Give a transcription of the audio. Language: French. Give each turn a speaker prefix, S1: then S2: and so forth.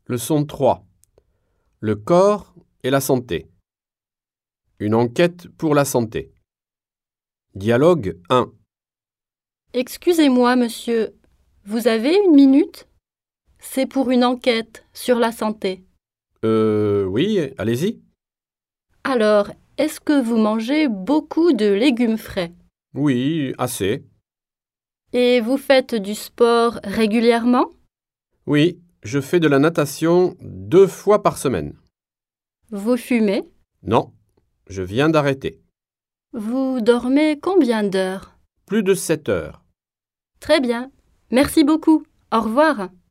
S1: Leçon 3. Le corps et la santé. Une enquête pour la santé. Dialogue 1.
S2: Excusez-moi, monsieur, vous avez une minute? C'est pour une enquête sur la santé.
S1: Oui, allez-y.
S2: Alors, est-ce que vous mangez beaucoup de légumes frais?
S1: Oui, assez.
S2: Et vous faites du sport régulièrement?
S1: Oui, je fais de la natation 2 fois par semaine.
S2: Vous fumez?
S1: Non, je viens d'arrêter.
S2: Vous dormez combien d'heures?
S1: Plus de 7 heures.
S2: Très bien. Merci beaucoup. Au revoir.